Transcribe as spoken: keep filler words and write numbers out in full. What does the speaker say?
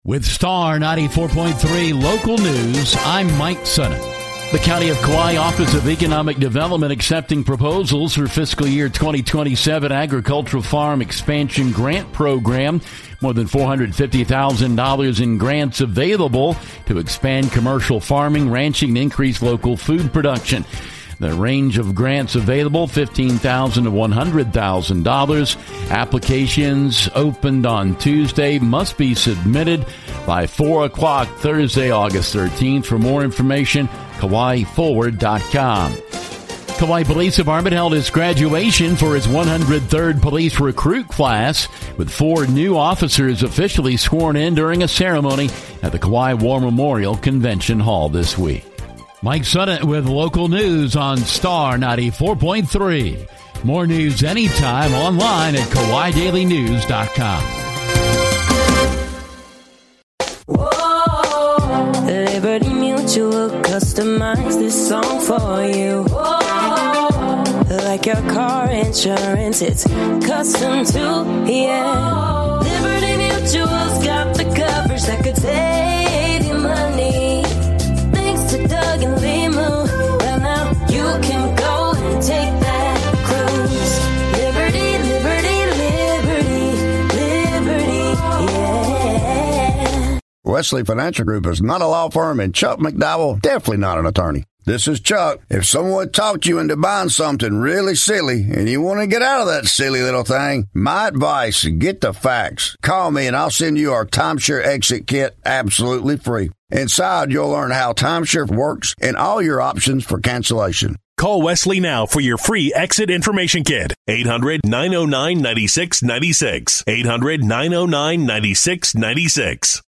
With Star ninety-four point three Local News, I'm Mike Sutton. The County of Kauai Office of Economic Development accepting proposals for fiscal year twenty twenty-seven Agricultural Farm Expansion Grant Program. More than four hundred fifty thousand dollars in grants available to expand commercial farming, ranching, and increase local food production. The range of grants available, fifteen thousand dollars to one hundred thousand dollars. Applications opened on Tuesday must be submitted by four o'clock Thursday, August thirteenth. For more information, Kauai Forward dot com. Kauai Police Department held its graduation for its one hundred third police recruit class, with four new officers officially sworn in during a ceremony at the Kauai War Memorial Convention Hall this week. Mike Sutton with local news on Star ninety-four point three. More news anytime online at Kauai Daily News dot com. Whoa. Liberty Mutual customized this song for you. Whoa. Like your car insurance, it's custom too, yeah. Liberty Mutual's got the coverage that could save you money. Thanks to Doug and Limu, well now you can go and take that cruise. Liberty, liberty, liberty, liberty, yeah. Wesley Financial Group is not a law firm, and Chuck McDowell definitely not an attorney. This is Chuck. If someone talked you into buying something really silly and you want to get out of that silly little thing, my advice, get the facts. Call me and I'll send you our timeshare exit kit absolutely free. Inside, you'll learn how timeshare works and all your options for cancellation. Call Wesley now for your free exit information kit. eight hundred, nine oh nine, nine six nine six. eight hundred, nine oh nine, nine six nine six.